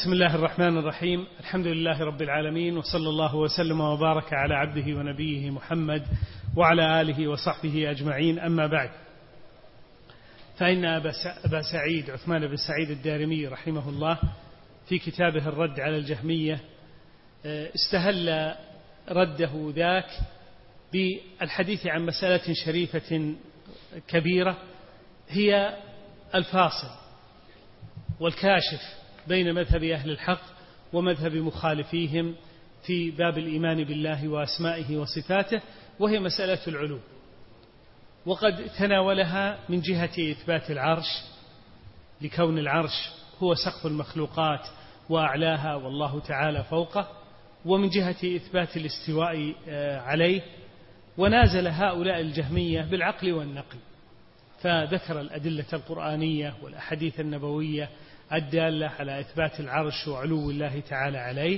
بسم الله الرحمن الرحيم. الحمد لله رب العالمين، وصلى الله وسلم وبارك على عبده ونبيه محمد وعلى آله وصحبه أجمعين. أما بعد، فإن أبا سعيد عثمان بن سعيد الدارمي رحمه الله في كتابه الرد على الجهمية استهل رده ذاك بالحديث عن مسألة شريفة كبيرة، هي الفاصل والكاشف بين مذهب أهل الحق ومذهب مخالفيهم في باب الإيمان بالله وأسمائه وصفاته، وهي مسألة العلو. وقد تناولها من جهة إثبات العرش، لكون العرش هو سقف المخلوقات وأعلاها والله تعالى فوقه، ومن جهة إثبات الاستواء عليه. ونازل هؤلاء الجهمية بالعقل والنقل، فذكر الأدلة القرآنية والأحاديث النبوية الدالة على إثبات العرش وعلو الله تعالى عليه،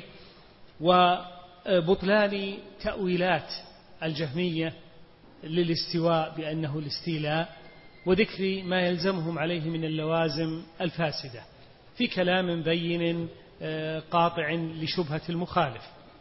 وبطلان تأويلات الجهمية للاستواء بأنه الاستيلاء، وذكر ما يلزمهم عليه من اللوازم الفاسدة في كلام بين قاطع لشبهة المخالف.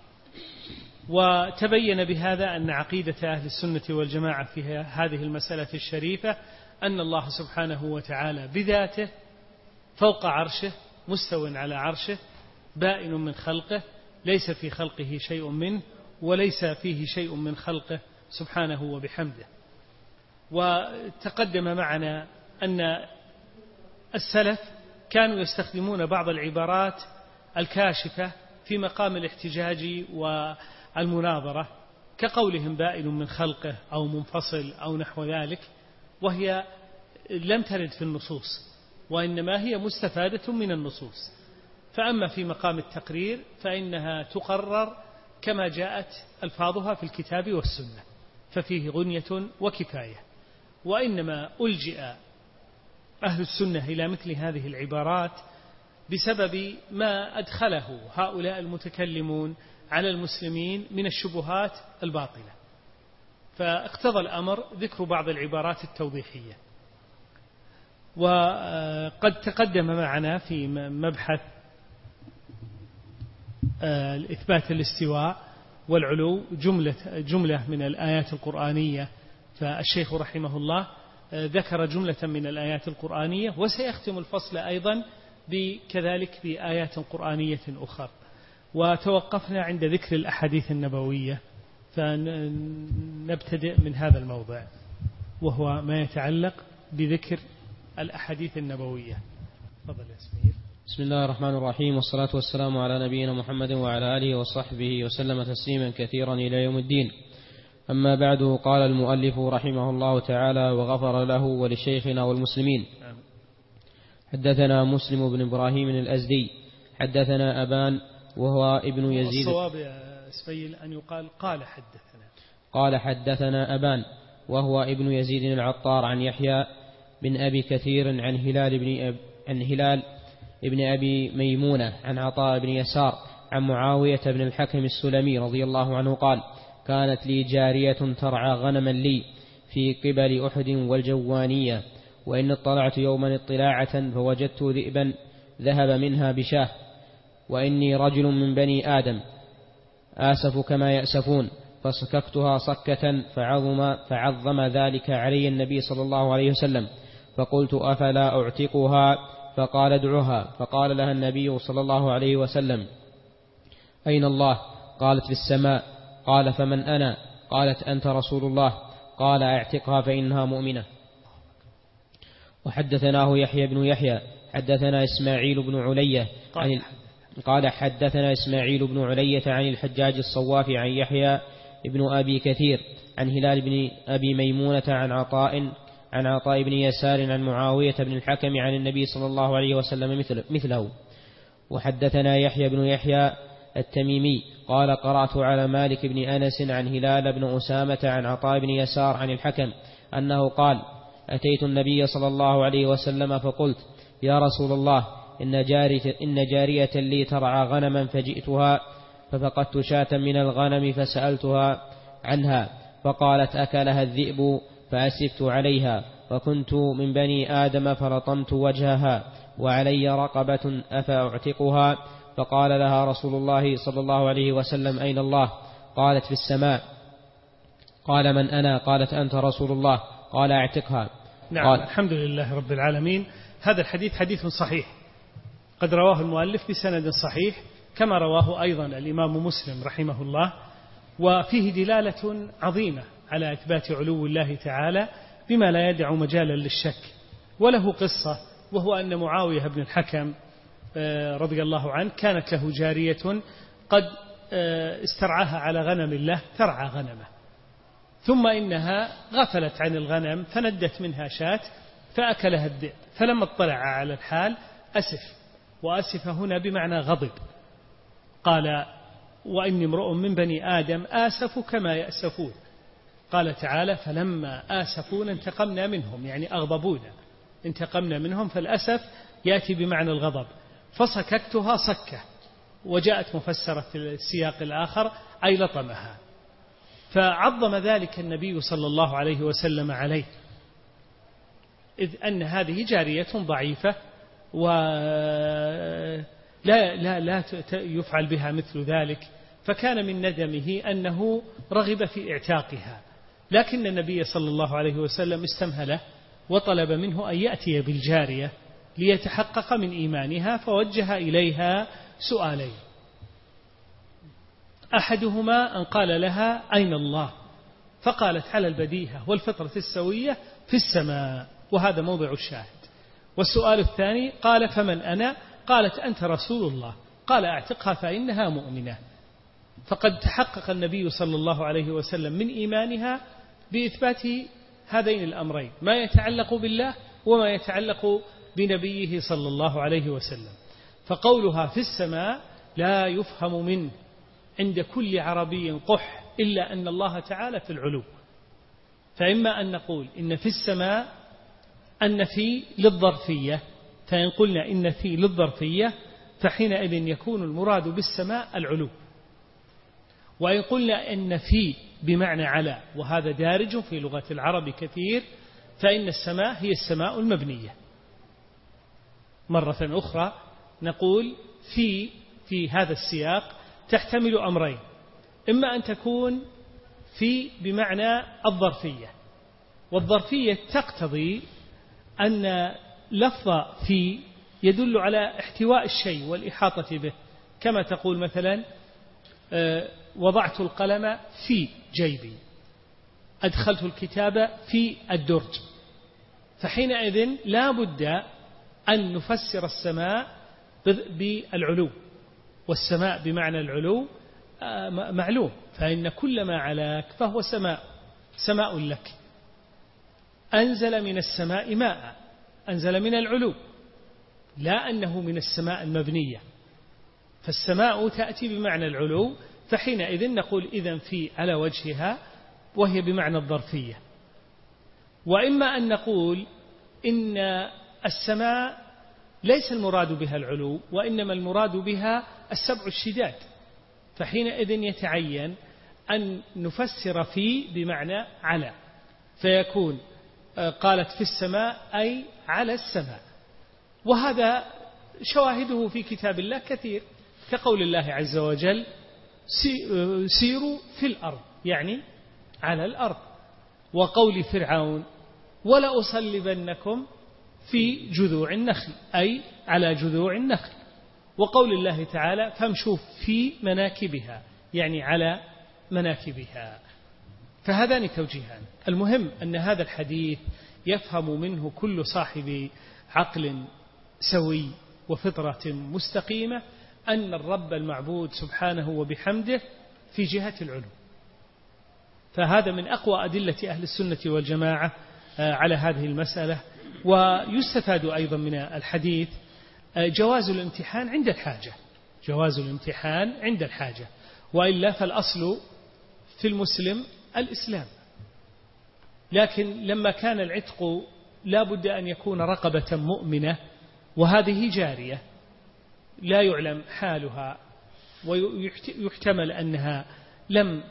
وتبين بهذا أن عقيدة أهل السنة والجماعة في هذه المسألة الشريفة أن الله سبحانه وتعالى بذاته فوق عرشه، مستو على عرشه، بائن من خلقه، ليس في خلقه شيء منه وليس فيه شيء من خلقه سبحانه وبحمده. وتقدم معنا أن السلف كانوا يستخدمون بعض العبارات الكاشفة في مقام الاحتجاج والمناظرة، كقولهم بائن من خلقه أو منفصل أو نحو ذلك، وهي لم ترد في النصوص، وإنما هي مستفادة من النصوص. فأما في مقام التقرير فإنها تقرر كما جاءت ألفاظها في الكتاب والسنة، ففيه غنية وكفاية. وإنما ألجئ أهل السنة إلى مثل هذه العبارات بسبب ما أدخله هؤلاء المتكلمون على المسلمين من الشبهات الباطلة، فاقتضى الأمر ذكر بعض العبارات التوضيحية. وقد تقدم معنا في مبحث إثبات الاستواء والعلو جملة من الآيات القرآنية، فالشيخ رحمه الله ذكر جملة من الآيات القرآنية، وسيختم الفصل أيضا كذلك بآيات قرآنية أخرى. وتوقفنا عند ذكر الأحاديث النبوية، فنبتدئ من هذا الموضع، وهو ما يتعلق بذكر الأحاديث النبوية. تفضل يا سمير. بسم الله الرحمن الرحيم، والصلاة والسلام على نبينا محمد وعلى آله وصحبه وسلم تسليما كثيرا إلى يوم الدين. أما بعد، قال المؤلف رحمه الله تعالى وغفر له ولشيخنا والمسلمين: حدثنا مسلم بن إبراهيم الأزدي حدثنا أبان وهو ابن يزيد. الصواب يا سفيل أن يقال قال حدثنا أبان وهو ابن يزيد العطار عن يحيى بن أبي كثير عن هلال ابن أبي ميمونة عن عطاء بن يسار عن معاوية بن الحكم السلمي رضي الله عنه قال: كانت لي جارية ترعى غنما لي في قبل أحد والجوانية، وإن اطلعت يوما اطلاعة فوجدت ذئبا ذهب منها بشاه، وإني رجل من بني آدم آسف كما يأسفون، فصككتها صكة فعظم ذلك علي النبي صلى الله عليه وسلم، فقلت: أفلا أعتقها؟ فقال: ادعها. فقال لها النبي صلى الله عليه وسلم: أين الله؟ قالت: في السماء. قال: فمن أنا؟ قالت: أنت رسول الله. قال: اعتقها فإنها مؤمنة. وحدثناه يحيى بن يحيى حدثنا إسماعيل بن علية قال حدثنا إسماعيل بن علية عن الحجاج الصواف عن يحيى ابن أبي كثير عن هلال بن أبي ميمونة عن عطاء بن يسار عن معاوية بن الحكم عن النبي صلى الله عليه وسلم مثله. وحدثنا يحيى بن يحيى التميمي قال: قرأت على مالك بن أنس عن هلال بن أسامة عن عطاء بن يسار عن الحكم أنه قال: أتيت النبي صلى الله عليه وسلم فقلت: يا رسول الله، إن جارية لي ترعى غنما فجئتها ففقدت شاة من الغنم فسألتها عنها، فقالت: أكلها الذئب فأسفت عليها، وكنت من بني آدم فلطمت وجهها وعلي رقبة أفأعتقها؟ فقال لها رسول الله صلى الله عليه وسلم: أين الله؟ قالت: في السماء. قال: من أنا؟ قالت: أنت رسول الله. قال: اعتقها. نعم. الحمد لله رب العالمين. هذا الحديث حديث صحيح، قد رواه المؤلف بسند صحيح كما رواه أيضا الإمام مسلم رحمه الله، وفيه دلالة عظيمة على إثبات علو الله تعالى بما لا يدع مجالا للشك. وله قصة، وهو أن معاوية بن الحكم رضي الله عنه كانت له جارية قد استرعاها على غنم الله، ترعى غنمه، ثم إنها غفلت عن الغنم فندت منها شاة فأكلها الذئب، فلما اطلع على الحال أسف، وأسف هنا بمعنى غضب، قال: وإني امرؤ من بني آدم آسف كما يأسفون. قال تعالى: فلما آسفونا انتقمنا منهم، يعني أغضبونا انتقمنا منهم، فالأسف يأتي بمعنى الغضب، فصككتها صكة، وجاءت مفسرة في السياق الآخر أي لطمها. فعظم ذلك النبي صلى الله عليه وسلم عليه، إذ أن هذه جارية ضعيفة ولا يفعل بها مثل ذلك، فكان من ندمه أنه رغب في اعتاقها، لكن النبي صلى الله عليه وسلم استمهله وطلب منه أن يأتي بالجارية ليتحقق من إيمانها، فوجه إليها سؤالين: أحدهما أن قال لها: أين الله؟ فقالت على البديهة والفطرة السوية: في السماء، وهذا موضع الشاهد. والسؤال الثاني قال: فمن أنا؟ قالت: أنت رسول الله. قال: اعتقها فإنها مؤمنة. فقد تحقق النبي صلى الله عليه وسلم من إيمانها بإثبات هذين الأمرين، ما يتعلق بالله وما يتعلق بنبيه صلى الله عليه وسلم. فقولها في السماء لا يفهم منه عند كل عربي قح إلا أن الله تعالى في العلو. فإما أن نقول إن في السماء أن في للظرفية، فإن قلنا إن في للظرفية فحينئذ يكون المراد بالسماء العلو، وإن قلنا إن في بمعنى على، وهذا دارج في لغة العرب كثير، فإن السماء هي السماء المبنية. مرة أخرى نقول في هذا السياق تحتمل أمرين: إما أن تكون في بمعنى الظرفية، والظرفية تقتضي أن لفظ في يدل على احتواء الشيء والإحاطة به، كما تقول مثلا: وضعت القلم في جيبي، أدخلت الكتاب في الدرج. فحينئذ لا بد أن نفسر السماء بالعلو، والسماء بمعنى العلو معلوم، فإن كل ما علاك فهو سماء لك. أنزل من السماء ماء، أنزل من العلو، لا أنه من السماء المبنية، فالسماء تأتي بمعنى العلو، فحينئذ نقول إذن في على وجهها وهي بمعنى الظرفية. وإما أن نقول إن السماء ليس المراد بها العلو، وإنما المراد بها السبع الشداد، فحينئذ يتعين أن نفسر في بمعنى على، فيكون قالت في السماء أي على السماء. وهذا شواهده في كتاب الله كثير، كقول الله عز وجل: سيروا في الأرض، يعني على الأرض. وقول فرعون: ولأصلبنكم في جذوع النخل، أي على جذوع النخل. وقول الله تعالى: فامشوا في مناكبها، يعني على مناكبها. فهذان توجيهان. المهم أن هذا الحديث يفهم منه كل صاحب عقل سوي وفطرة مستقيمة أن الرب المعبود سبحانه وبحمده في جهة العلو. فهذا من أقوى أدلة أهل السنة والجماعة على هذه المسألة. ويستفاد أيضا من الحديث جواز الامتحان عند الحاجة، جواز الامتحان عند الحاجة، وإلا فالأصل في المسلم الإسلام. لكن لما كان العتق لا بد أن يكون رقبة مؤمنة، وهذه جارية لا يعلم حالها، ويحتمل أنها لم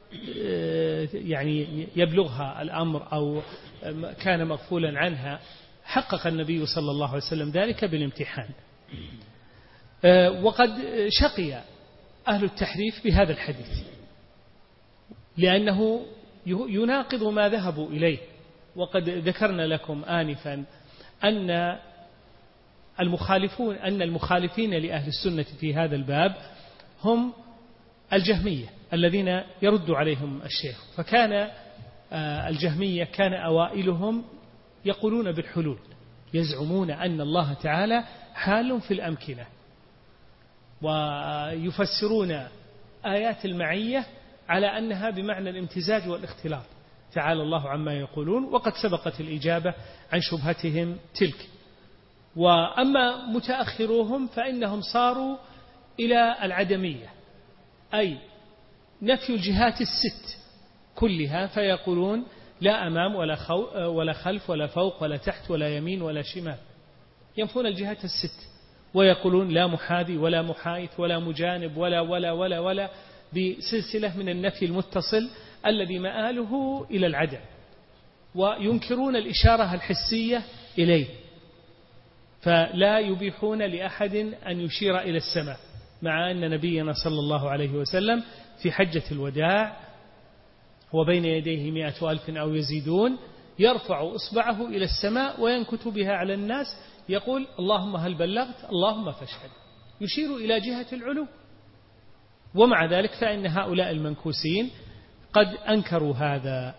يعني يبلغها الأمر أو كان مغفولا عنها، حقق النبي صلى الله عليه وسلم ذلك بالامتحان. وقد شقي أهل التحريف بهذا الحديث لأنه يناقض ما ذهبوا إليه. وقد ذكرنا لكم آنفا أن المخالفين لأهل السنة في هذا الباب هم الجهمية الذين يرد عليهم الشيخ. فكان الجهمية كان أوائلهم يقولون بالحلول، يزعمون أن الله تعالى حال في الأمكنة، ويفسرون آيات المعية على أنها بمعنى الامتزاج والاختلاط، تعالى الله عما يقولون، وقد سبقت الإجابة عن شبهتهم تلك. وأما متأخروهم فإنهم صاروا إلى العدمية، أي نفي الجهات الست كلها، فيقولون لا أمام ولا خلف ولا فوق ولا تحت ولا يمين ولا شمال، ينفون الجهات الست، ويقولون لا محاذي ولا محايث ولا مجانب ولا ولا ولا ولا، بسلسلة من النفي المتصل الذي مآله إلى العدم، وينكرون الإشارة الحسية إليه، فلا يبيحون لأحد أن يشير إلى السماء، مع أن نبينا صلى الله عليه وسلم في حجة الوداع وبين يديه 100,000 أو يزيدون يرفع إصبعه إلى السماء وينكت بها على الناس، يقول اللهم هل بلغت اللهم فاشهد، يشير إلى جهة العلو. ومع ذلك فإن هؤلاء المنكوسين قد أنكروا هذا،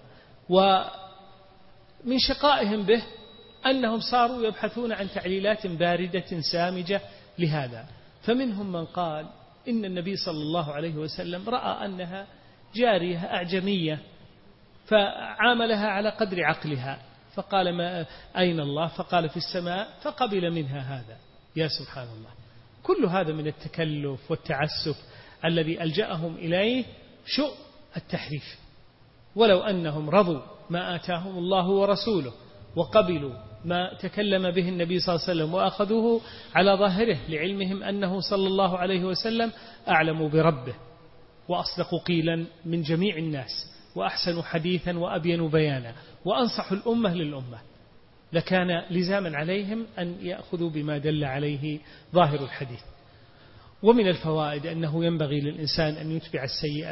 ومن شقائهم به أنهم صاروا يبحثون عن تعليلات باردة سامجة لهذا. فمنهم من قال إن النبي صلى الله عليه وسلم رأى أنها جارية أعجمية فعاملها على قدر عقلها، فقال ما أين الله؟ فقال في السماء، فقبل منها هذا. يا سبحان الله، كل هذا من التكلف والتعسف الذي ألجأهم إليه شؤم التحريف. ولو أنهم رضوا ما آتاهم الله ورسوله وقبلوا ما تكلم به النبي صلى الله عليه وسلم وأخذوه على ظاهره لعلمهم أنه صلى الله عليه وسلم أعلم بربه وأصدق قيلا من جميع الناس وأحسن حديثا وأبين بيانا وأنصح الأمة للأمة، لكان لزاما عليهم أن يأخذوا بما دل عليه ظاهر الحديث. ومن الفوائد أنه ينبغي للإنسان أن يتبع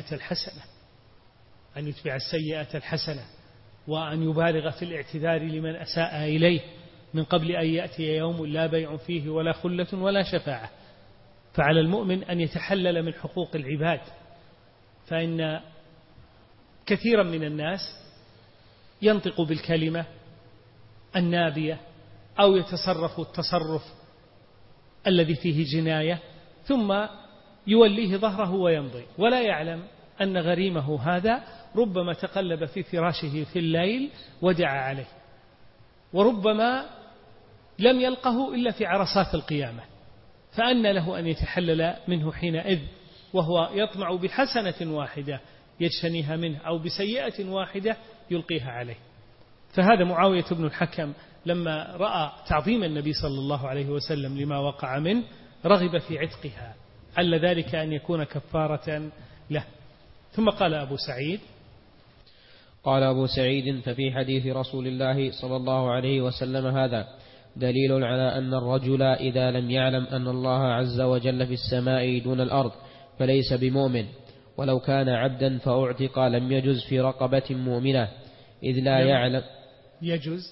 السيئة الحسنة وأن يبالغ في الاعتذار لمن أساء إليه من قبل أن يأتي يوم لا بيع فيه ولا خلة ولا شفاعة. فعلى المؤمن أن يتحلل من حقوق العباد، فإن كثيرا من الناس ينطق بالكلمة النابية أو يتصرف التصرف الذي فيه جناية ثم يوليه ظهره ويمضي، ولا يعلم أن غريمه هذا ربما تقلب في فراشه في الليل ودعا عليه، وربما لم يلقه إلا في عرصات القيامة، فأن له أن يتحلل منه حينئذ وهو يطمع بحسنة واحدة يجتنيها منه أو بسيئة واحدة يلقيها عليه. فهذا معاوية بن الحكم لما رأى تعظيم النبي صلى الله عليه وسلم لما وقع منه رغب في عتقها، عل ذلك أن يكون كفارة له. ثم قال أبو سعيد ففي حديث رسول الله صلى الله عليه وسلم هذا دليل على أن الرجل إذا لم يعلم أن الله عز وجل في السماء دون الأرض فليس بمؤمن، ولو كان عبدا فأعتق لم يجز في رقبة مؤمنة إذ لا يعلم. يجز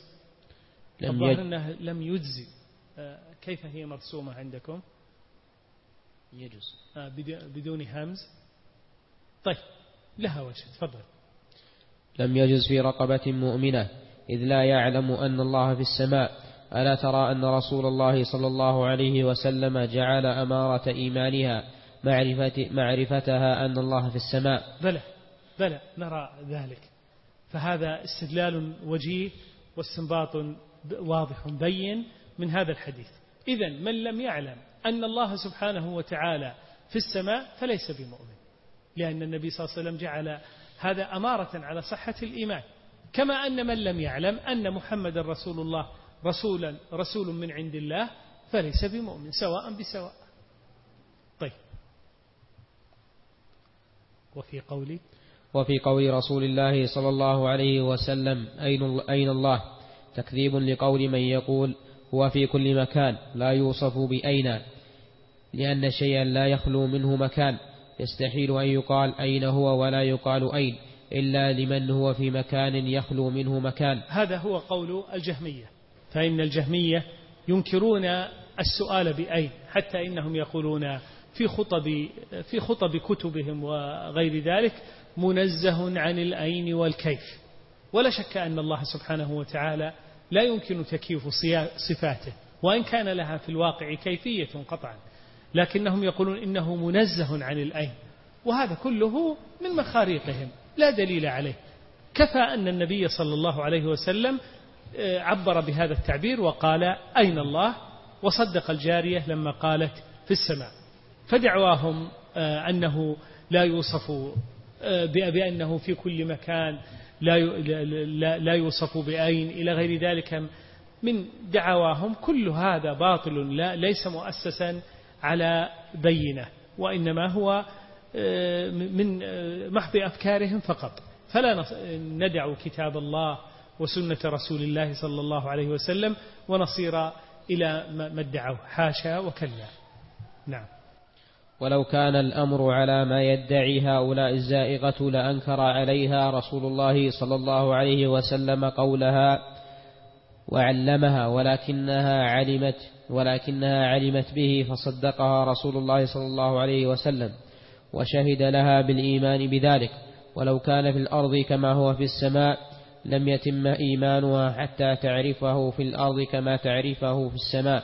لم يجزي. كيف هي مرسومة عندكم؟ يجز بدون همز. طيب لها وجه، تفضل. لم يجز في رقبة مؤمنة إذ لا يعلم أن الله في السماء. ألا ترى أن رسول الله صلى الله عليه وسلم جعل أمارة إيمانها معرفتها أن الله في السماء؟ بلى نرى ذلك. فهذا استدلال وجيه واستنباط واضح بين من هذا الحديث. إذن من لم يعلم أن الله سبحانه وتعالى في السماء فليس بمؤمن، لأن النبي صلى الله عليه وسلم جعل هذا أمارة على صحة الإيمان، كما أن من لم يعلم أن محمد رسول الله رسول من عند الله فليس بمؤمن، سواء بسواء. طيب، وفي قول رسول الله صلى الله عليه وسلم أين الله؟ تكذيب لقول من يقول هو في كل مكان لا يوصف بأين، لأن شيئا لا يخلو منه مكان، يستحيل أن يقال أين هو ولا يقال أين إلا لمن هو في مكان يخلو منه مكان. هذا هو قول الجهمية، فإن الجهمية ينكرون السؤال بأين، حتى إنهم يقولون في خطب كتبهم وغير ذلك منزه عن الأين والكيف. ولا شك أن الله سبحانه وتعالى لا يمكن تكييف صفاته، وإن كان لها في الواقع كيفية قطعا، لكنهم يقولون إنه منزه عن الأين، وهذا كله من مخاريقهم لا دليل عليه. كفى أن النبي صلى الله عليه وسلم عبر بهذا التعبير وقال أين الله، وصدق الجارية لما قالت في السماء. فدعواهم أنه لا يوصف بأنه في كل مكان، لا يوصف بأين إلى غير ذلك من دعواهم، كل هذا باطل ليس مؤسسا على بينة، وإنما هو من محض أفكارهم فقط. فلا ندع كتاب الله وسنة رسول الله صلى الله عليه وسلم ونصير إلى ما ادعوه، حاشا وكلا. نعم. ولو كان الأمر على ما يدعي هؤلاء الزائغة لأنكر عليها رسول الله صلى الله عليه وسلم قولها وعلمها، ولكنها علمت به فصدقها رسول الله صلى الله عليه وسلم وشهد لها بالإيمان بذلك. ولو كان في الأرض كما هو في السماء لم يتم إيمانها حتى تعرفه في الأرض كما تعرفه في السماء،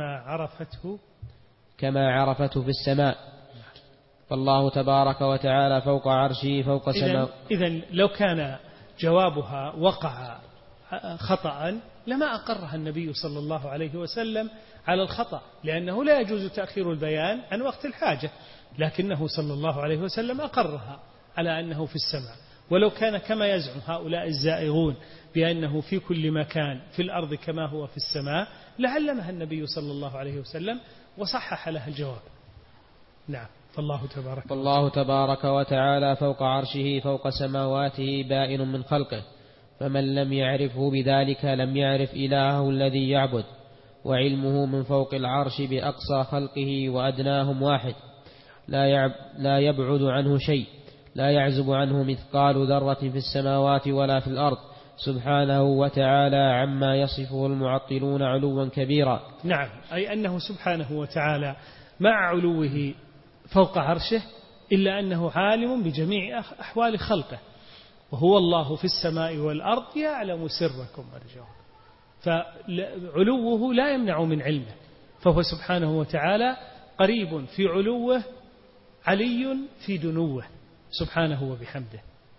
كما عرفته في السماء. فالله تبارك وتعالى فوق عرشه فوق سماء. إذن لو كان جوابها وقع خطأ لما أقرها النبي صلى الله عليه وسلم على الخطأ، لأنه لا يجوز تأخير البيان عن وقت الحاجة، لكنه صلى الله عليه وسلم أقرها على أنه في السماء. ولو كان كما يزعم هؤلاء الزائغون بأنه في كل مكان في الأرض كما هو في السماء لعلمها النبي صلى الله عليه وسلم وصحح لها الجواب. نعم. فالله تبارك وتعالى فوق عرشه فوق سماواته بائن من خلقه، فمن لم يعرفه بذلك لم يعرف إلهه الذي يعبد. وعلمه من فوق العرش بأقصى خلقه وأدناهم واحد، لا يبعد عنه شيء، لا يعزب عنه مثقال ذرة في السماوات ولا في الأرض، سبحانه وتعالى عما يصفه المعطلون علوا كبيرا. نعم، أي أنه سبحانه وتعالى مع علوه فوق عرشه إلا أنه عالم بجميع أحوال خلقه، وهو الله في السماء والأرض يعلم سركم ورجوكم، فعلوه لا يمنع من علمه، فهو سبحانه وتعالى قريب في علوه علي في دنوه سبحانه وبحمده،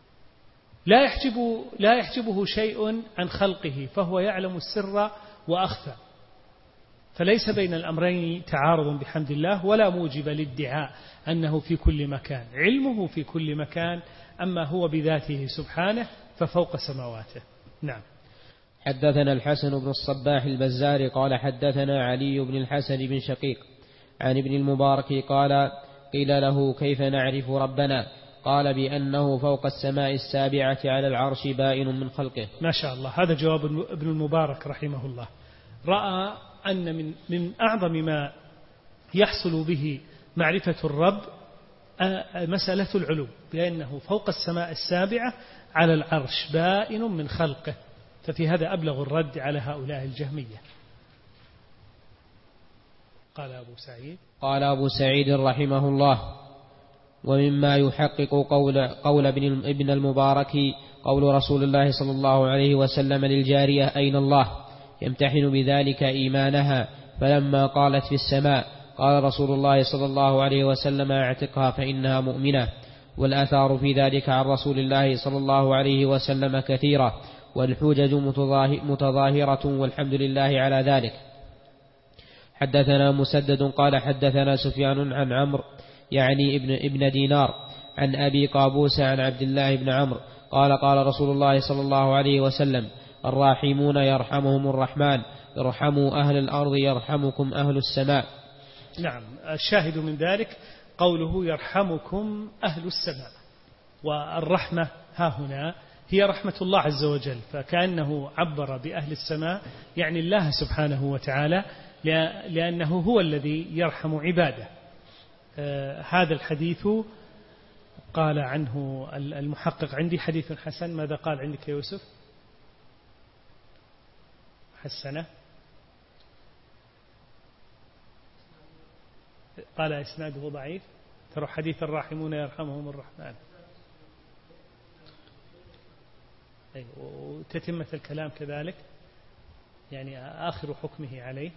لا يحجبه شيء عن خلقه، فهو يعلم السر وأخفى، فليس بين الأمرين تعارض بحمد الله، ولا موجب للادعاء أنه في كل مكان. علمه في كل مكان، أما هو بذاته سبحانه ففوق سماواته. نعم. حدثنا الحسن بن الصباح البزار قال حدثنا علي بن الحسن بن شقيق عن ابن المبارك قال قيل له كيف نعرف ربنا؟ قال بأنه فوق السماء السابعة على العرش بائن من خلقه. ما شاء الله، هذا جواب ابن المبارك رحمه الله. رأى أن من أعظم ما يحصل به معرفة الرب مسألة العلو، بأنه فوق السماء السابعة على العرش بائن من خلقه، ففي هذا أبلغ الرد على هؤلاء الجهمية. قال أبو سعيد رحمه الله: ومما يحقق قول ابن المبارك قول رسول الله صلى الله عليه وسلم للجارية أين الله، يمتحن بذلك إيمانها، فلما قالت في السماء قال رسول الله صلى الله عليه وسلم اعتقها فإنها مؤمنة. والآثار في ذلك عن رسول الله صلى الله عليه وسلم كثيرة، والحجج متظاهرة، والحمد لله على ذلك. حدثنا مسدد قال حدثنا سفيان عن عمرو يعني ابن دينار عن أبي قابوس عن عبد الله بن عمرو قال قال رسول الله صلى الله عليه وسلم: الراحمون يرحمهم الرحمن، ارحموا أهل الأرض يرحمكم أهل السماء. نعم، الشاهد من ذلك قوله يرحمكم أهل السماء، والرحمة ها هنا هي رحمة الله عز وجل، فكأنه عبر بأهل السماء يعني الله سبحانه وتعالى، لأنه هو الذي يرحم عباده. هذا الحديث قال عنه المحقق عندي حديث حسن. ماذا قال عندك يا يوسف؟ حسنه، قال إسناده ضعيف. ترى حديث الراحمون يرحمهم الرحمن. وتتمة الكلام كذلك يعني آخر حكمه عليه.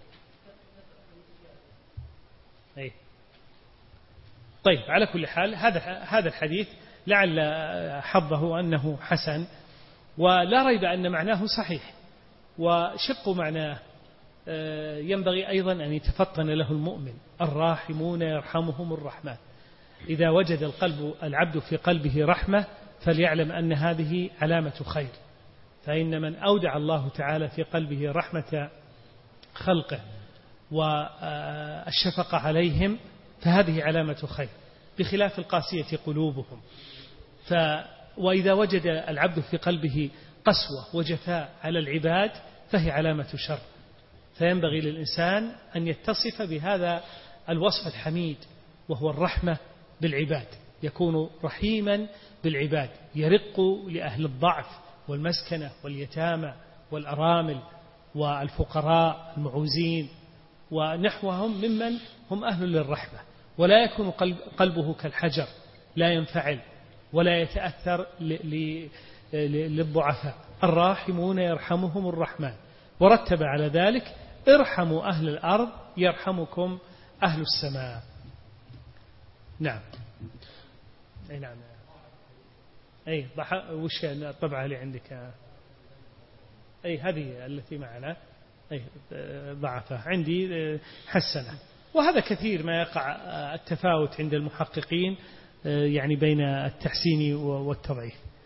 طيب، على كل حال هذا الحديث لعل حظه أنه حسن، ولا ريب أن معناه صحيح، وشق معناه ينبغي أيضا أن يتفطن له المؤمن. الراحمون يرحمهم الرحمن. إذا وجد العبد في قلبه رحمة فليعلم أن هذه علامة خير، فإن من أودع الله تعالى في قلبه رحمة خلقه والشفقة عليهم فهذه علامة خير، بخلاف القاسية قلوبهم. وإذا وجد العبد في قلبه قسوة وجفاء على العباد فهي علامة شر، فينبغي للإنسان أن يتصف بهذا الوصف الحميد، وهو الرحمة بالعباد. يكون رحيما بالعباد، يرق لأهل الضعف والمسكنة واليتامى والأرامل والفقراء المعوزين ونحوهم ممن هم أهل للرحمة، ولا يكون قلبه كالحجر لا ينفعل ولا يتأثر للضعفاء. الراحمون يرحمهم الرحمن، ورتب على ذلك ارحموا أهل الأرض يرحمكم أهل السماء. نعم. أي نعم. أي وش الطبعة اللي عندك؟ أي هذه التي معنا. أي ضعفة عندي حسنة. وهذا كثير ما يقع التفاوت عند المحققين يعني بين التحسين والتضعيف.